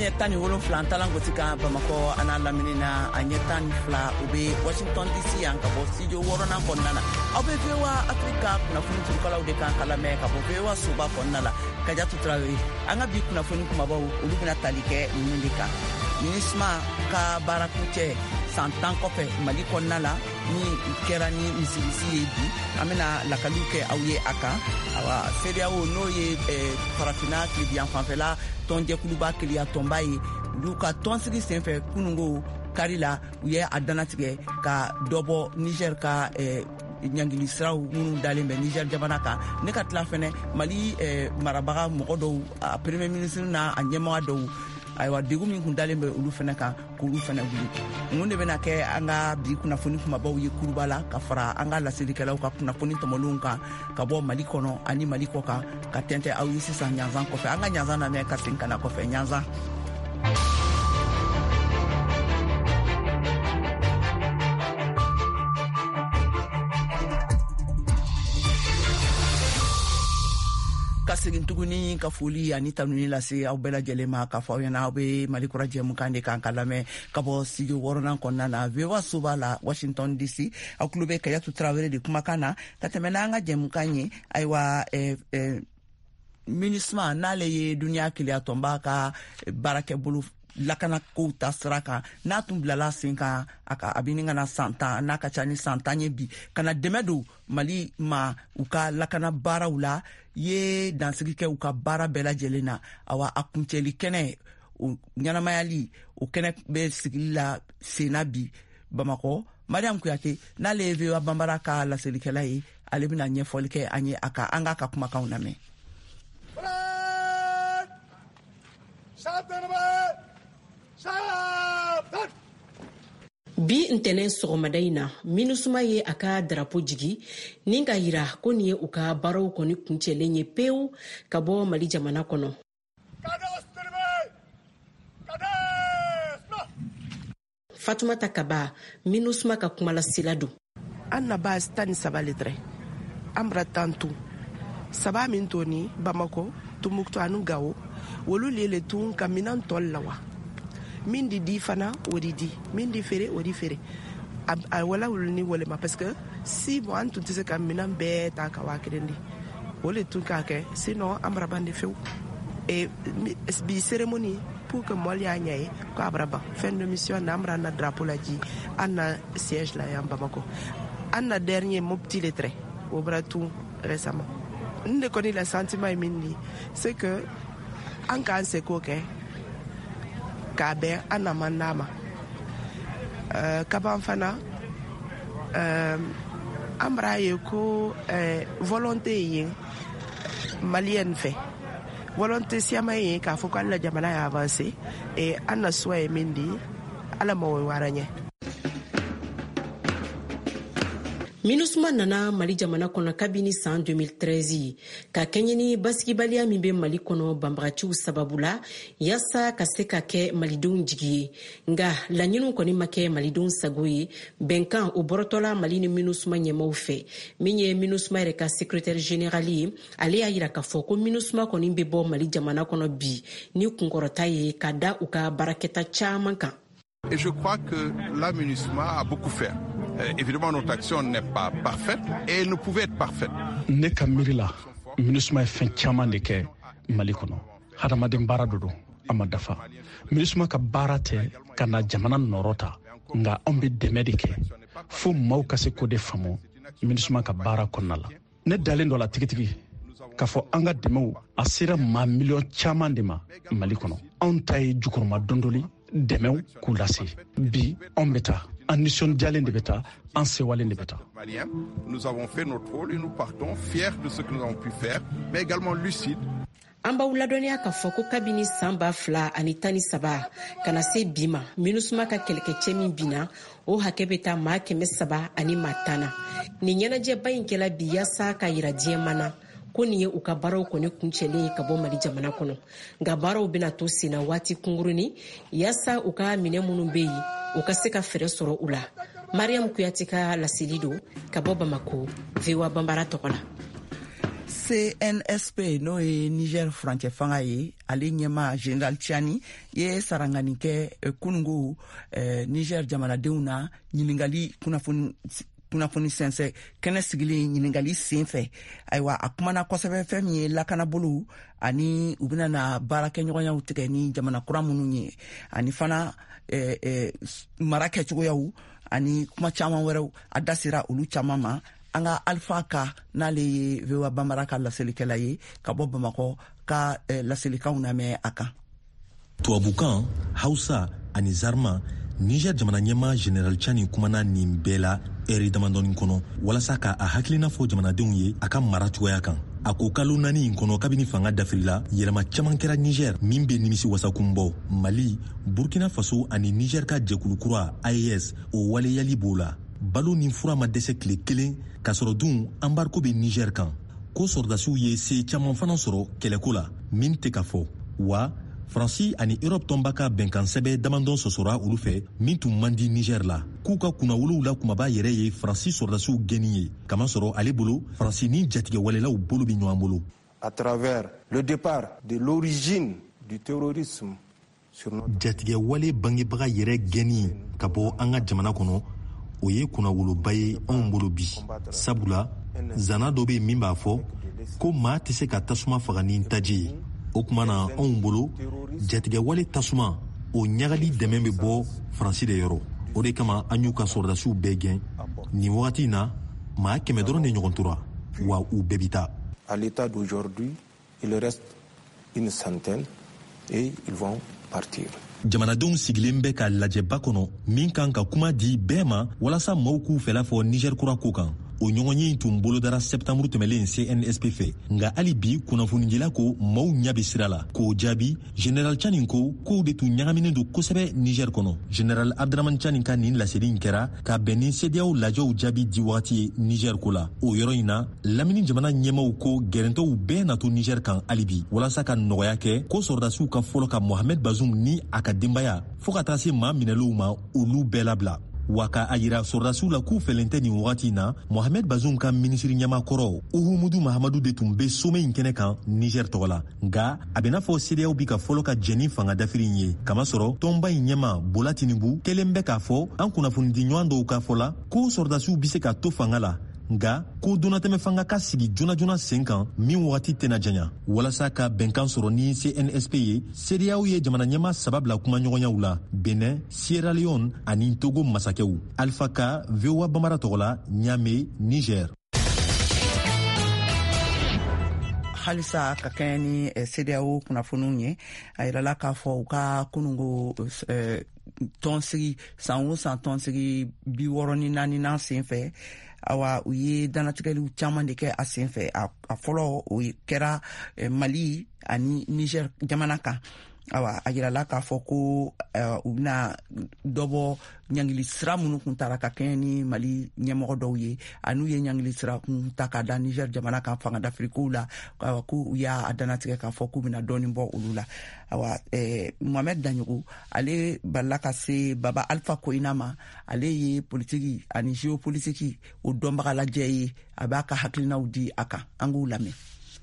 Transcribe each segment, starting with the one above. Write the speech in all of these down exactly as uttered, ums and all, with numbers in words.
ɲɛtani wolonfila talan goti kan Bamako ana lamini na a ɲɛtani fila u be Washington D C yan ka bɔ studio wɔɔrɔnan kɔnɔna na aw be V O A Afrika kunnafoni turukalaw de kan ka lamɛn ka bɔ V O A soba kɔnɔna la Kadiatu Traoré an ka bi kunnafoni kumabaw olu bena tali kɛ ninnu de kan MINUSMA ka baarakuncɛ san tan kɔfɛ Mali kɔnɔna la ni kɛra ni misigisi ye bi an bena lakaliw kɛ aw ye a kan awa CEDEAO n'o ye farafina tilebiyan fanfɛla tɔnjɛkuluba keliya tɔnba ye olu ka tɔnsigi senfɛ kunungo kari la u ye a danatigɛ ka dɔbɔ Niger ka ɲangili siraw minnu dalen bɛ Niger jamana kan ne ka tila fɛnɛ Mali marabaga mɔgɔ dɔw a premier ministre n'a a ɲɛmɔgɔ dɔw aywa degu min kun dalen bɛ olu fɛnɛ kan k'olu fɛnɛ wuli mun de bena kɛ an ka bi kunnafoni kumabaw ye kuruba la ka fara an ka laselilikɛlaw ka kunnafoni tɔmɔlenw kan ka bɔ Mali kɔnɔ ani Mali kɔ kan ka tɛntɛ aw ye sisan ɲanzan kɔfɛ an ka ɲanzan lamɛn ka segin kana kɔfɛ ɲanzan ka segin tuguni ka foli ani tanuni lase aw bɛɛ lajɛlen ma k'a fɔ aw ɲɛna aw be Mali kura jɛmukan de kan ka lamɛn ka bɔ studio wɔɔrɔnan kɔnɔna na V O A soba la Washington D C aw tulo bɛ Kadiatu Traoré de kumakan na ka tɛmɛ n'an ka jɛmukan ye ayiwa eh, eh, MINUSMA n'ale ye duniya keleya tɔnba ka baarakɛbolo lakana kow ta sira kan n'a tun bilala sen kan a ka a bini kana san tan n'a ka ca ni san tan ye bi kana dɛmɛ don Mali ma u ka lakana baaraw la ye dansigi kɛ u ka baara bɛɛ lajɛlen na awa a kuncɛli kɛnɛ o ɲɛnamayali o kɛnɛ bɛ sigili la senna bi Bamako Mariam Kuyate n'ale ye V O A banbara ka laselikɛla ye ale bena ɲɛfɔli kɛ an ye a ka an ka ka kumakanw lamɛn bi ntɛnɛn sɔgɔmada in na MINUSMA ye a ka darapo jigi nin ka yira ko nin ye u ka baaraw kɔni kuncɛlen ye pewu ka bɔ Mali jamana kɔnɔ. Fatumata Kaba MINUSMA ka kumalasila don. An na base tan ni saba le dɔrɔn an bara tan tun saba min to ni Bamako Tombouctou anu Gao wolu le le tun ka minan tɔl la wa min di di fana o di di min di fere o di fere a wala wulu ni wale ma parce que si bon an tun tɛ se ka minan bɛɛ ta ka waa kelen di o le tun k'a kɛ sinon an bara ban de fewu et bi cérémonie pour que mɔli y'a ɲɛ ye ko a bara ban fin de mission na an bara na drapeau la ji an na siège la yan Bamako an na dernier Mopti le trait o bara tun récemment n de kɔni la sentiment ye min di c'est que an k'an seko kɛ k'a bɛn an na man d'a ma kaban fana an bara ye ko volonté ye malienne fɛ volonté siyama ye k'a fɔ ko ala jamana y'a avancé et an na souhait ye min di ala ma o wara ɲɛ. MINUSMA nana Mali jamana kɔnɔ kabini san deux mille treize ka kɛɲɛ ni basigibaliya min bɛ Mali kɔnɔ banbagaciw sababu la yasa ka se ka kɛ malidenw jigi ye nga laɲiniw kɔni ma kɛ malidenw sago ye bɛnkan o bɔrɔtɔla Mali ni MINUSMA ɲɛmaw fɛ min ye MINUSMA yɛrɛ ka secrétaire général ye ale y'a yira k'a fɔ ko MINUSMA kɔni bɛ bɔ Mali jamana kɔnɔ bi ni kunkɔrɔta ye ka da u ka baarakɛta caman kan. Et je crois que la MINUSMA a beaucoup fait. Euh, évidemment, notre action n'est pas parfaite et elle ne pouvait être parfaite. Ne ka miiri la MINUSMA ye fɛn caman de kɛ Mali kɔnɔ hadamaden baara do don a ma dafa MINUSMA ka baara tɛ ka na jamana nɔrɔ ta nka anw bɛ dɛmɛ de kɛ fo maaw ka se ko de faamu MINUSMA ka baara kɔnɔna la ne dalen dɔ la tigitigi k'a fɔ an ka dɛmɛw a sera maa miliyɔn caman de ma Mali kɔnɔ anw ta ye jukɔrɔma dondoli dɛmɛw k'u lase bi anw bɛ taa an nisɔndiyalen de bɛ taa an sewalen de bɛ taa. Nous avons fait notre rôle et nous partons fiers de ce que nous avons pu faire mais également lucides. An b'aw ladɔnniya k'a fɔ ko kabini san ba fila ani tan ni saba ka na se bi ma MINUSMA ka kɛlɛkɛcɛ min binna o hakɛ bɛ taa maa kɛmɛ saba ani maa tan na nin ɲɛnajɛba in kɛla bi yasa ka yira diɲɛma na ko nin ye u ka baaraw kɔni kuncɛlen ye ka bɔ Mali jamana kɔnɔ nka baaraw bɛna to sen na waati kungurunin yasa u ka minɛ minnu bɛ yen u ka se ka fɛɛrɛ sɔrɔ u la. Mariam Kuyate ka laseli don ka bɔ Bamako V O A banbara tɔgɔ la. C N S P n'o ye Niger furancɛ fanga ye ale ɲɛma General Tiani ye sarangani kɛ eh, kunungu eh, Niger jamanadenw na ɲiningali kunnafoni kunnafoni sɛnsɛ kɛnɛ sigilen ɲiningali senfɛ ayiwa a kumana kosɛbɛ fɛn min ye lakanabolo ani u bɛna na baarakɛɲɔgɔnyaw tigɛ ni jamana kura minnu ye ani fana eh, eh, mara kɛcogoyaw ani kuma caman wɛrɛw a dasira olu caman ma an ka Alpha ka n'ale ye V O A Bambara ka laselikɛla ye ka bɔ Bamakɔ ka eh, laselikanw lamɛn a kan. Tubabukan, Hausa ani Zarma Niger jamana ɲɛma General Tiani kumana nin bɛɛ la eri damadɔni kɔnɔ walasa ka a hakilina fɔ jamanadenw ye a ka mara cogoya kan. A ko kalo naani in kɔnɔ kabini fanga dafirila yɛlɛma caman kɛra Niger min bɛ nimisi wasakun bɔ. Mali, Burkina Faso ani Niger ka jɛkulu kura A E S o waleyali b'o la. Balo ni fura ma dɛsɛ tile kelen ka sɔrɔ dun embargo bɛ Niger kan. Ko sɔrdasiw ye se caman fana sɔrɔ kɛlɛko la min tɛ ka fɔ. Wa Faransi ani Europe tɔnba ka bɛnkan sɛbɛ damadɔ sɔsɔra olu fɛ min tun man di Niger la. K'u ka kunnawolow la kumaba yɛrɛ ye Faransi sɔrdasiw gɛnni ye. Kama sɔrɔ ale bolo Faransi ni jatigɛ walelaw bolo bi ɲɔgɔn bolo. À travers le départ de l'origine du terrorisme sur notre jatigɛ wale bangebaga yɛrɛ gɛnni ka bɔ an ka jamana kɔnɔ o ye kunnawoloba ye anw bolo bi. Sabula zana dɔ bɛ min b'a fɔ ko maa tɛ se ka tasuma faga ni taji ye. O kuma na anw bolo jatigɛ wale tasuma o ɲagali dɛmɛ bɛ bɔ Faransi de yɔrɔ. O de kama an y'u ka sɔrdasiw bɛɛ gɛn. Nin wagati in na maa kɛmɛ dɔrɔn de ɲɔgɔn tora wa u bɛɛ bi taa. À l'état d'aujourd'hui, il reste une centaine et ils vont partir. Jamanadenw sigilen bɛ ka lajɛba kɔnɔ min kan ka kuma di bɛɛ ma walasa maaw k'u fɛla fɔ Niger kura ko kan. O ɲɔgɔnye in tun bolodara septembre tɛmɛlen C N S P fɛ nka hali bi kunnafonidila ko maaw ɲɛ bɛ sira la. K'o jaabi General Tiani ko kow de tun ɲagaminen don kosɛbɛ Niger kɔnɔ. General Abdraman Tiani ka nin laseli in kɛra ka bɛn ni C D A O lajɛw jaabi di wagati ye Niger ko la. O yɔrɔ in na Lamini jamana ɲɛmaw ko gɛrɛntɔw bɛɛ na to Niger kan hali bi walasa ka nɔgɔya kɛ ko sɔrdasiw ka fɔlɔ ka Mohamed Bazoum ni a ka denbaya fo ka taa se maa minɛlenw ma olu bɛɛ labila. Wa ka a yira sɔrdasiw la k'u fɛlen tɛ nin wagati in na Mohamed Bazoum ka minisiri ɲɛma kɔrɔ Uhumudu Mahamadu de tun bɛ sommet in kɛnɛ kan Niger tɔgɔ la. Nka a bɛ n'a fɔ C D A O bi ka fɔlɔ ka jɛn ni fanga dafiri in ye. Kamasɔrɔ tɔnba in ɲɛma Bola Tinubu kɛlen bɛ k'a fɔ an kunnafonidi ɲɔgɔn dɔw ka fɔ la ko sɔrdasiw bɛ se ka to fanga la. Nga ko donatɛmɛ fanga ka sigi jona jona sen kan min wagati tɛna janya walasa ka bɛnkan sɔrɔ ni C N S P ye. C D A O ye jamana ɲɛma saba bila kuma ɲɔgɔnyaw la Benin, Sierra Leone ani Togo masakɛw. Alpha Ka, V O A Bambara tɔgɔ la, Niamey, Niger. Halisa ka kɛɲɛ ni eh, C D A O kunnafoniw ye a yirala k'a fɔ u ka kunungo eh, tɔnsigi san o san tɔnsigi bi wɔɔrɔ ni naani nan senfɛ awa u ye danatigɛliw caman de kɛ a senfɛ a, a fɔlɔ o kɛra eh, Mali ani Niger jamana kan awa a yirala k'a fɔ ko uh, u bɛna dɔbɔ ɲangili sira minnu kun taara ka kɛɲɛ ni Mali ɲɛmɔgɔ dɔw ye an'u ye ɲangili sira kun ta ka da Niger jamana kan fanga dafirikow la uh, ko u y'a danatigɛ k'a fɔ k'u bɛna dɔɔni bɔ olu la awa eh, Mohamed Danyogo ale balila ka se Baba Alpha Koina ma ale ye politiki ani géopolitiki o dɔnbaga lajɛ ye a b'a ka hakilinaw di a kan an k'u lamɛn.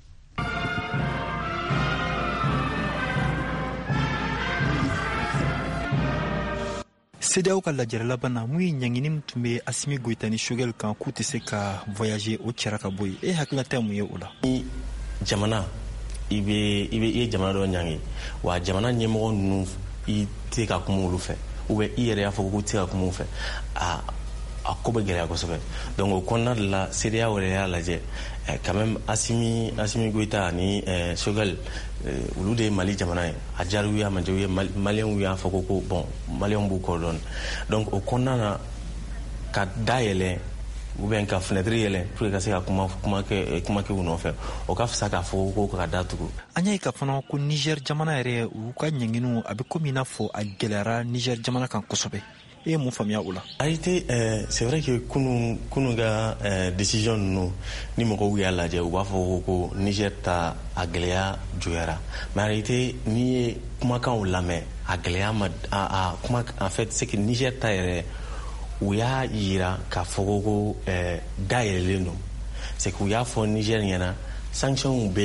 C D A O ka lajɛrɛ laban na mun ye ɲangini tun bɛ Asimi Goïta ni Choguel kan k'u tɛ se ka voyager o cɛra ka bɔ yen e hakilina tɛ mun ye o la. Ni jamana i bɛ i bɛ i ye jamana dɔ ɲangi wa jamana ɲɛmɔgɔ ninnu i tɛ ka kuma olu fɛ ou bien i yɛrɛ y'a fɔ ko tɛ ka kuma u fɛ a a ko bɛ gɛlɛya kosɛbɛ donc o kɔnɔna de la C D A O yɛrɛ y'a lajɛ quand même Asimi Asimi Goïta ni Choguel olu de ye Mali jamana ye a jariw ye a ma jariw ye maliyɛnw y'a fɔ ko ko bon maliyɛnw b'u kɔrɔ dɔɔni donc o kɔnɔna na ka da yɛlɛ ou bien ka fenêtre yɛlɛ pour que ka se ka kuma kuma kɛ kuma kɛ u nɔfɛ o ka fisa k'a fɔ ko ka datugu. An y'a ye ka fana ko Niger jamana yɛrɛ u ka ɲanginiw a bɛ komi i n'a fɔ a gɛlɛyara Niger jamana kan kosɛbɛ. E ye mun faamuya o la? Arité euh, c'est vrai que kunu kunu ka euh, décision ninnu ni mɔgɔw y'a lajɛ u b'a fɔ ko Niger ta a gɛlɛya juguyara mais arité n'i ye kumakanw lamɛn a gɛlɛya ma a, a kuma en fait c'est que Niger ta yɛrɛ u y'a yira k'a fɔ ko euh, dayɛlɛlen don c'est que u y'a fɔ Niger ɲɛna sanction bɛ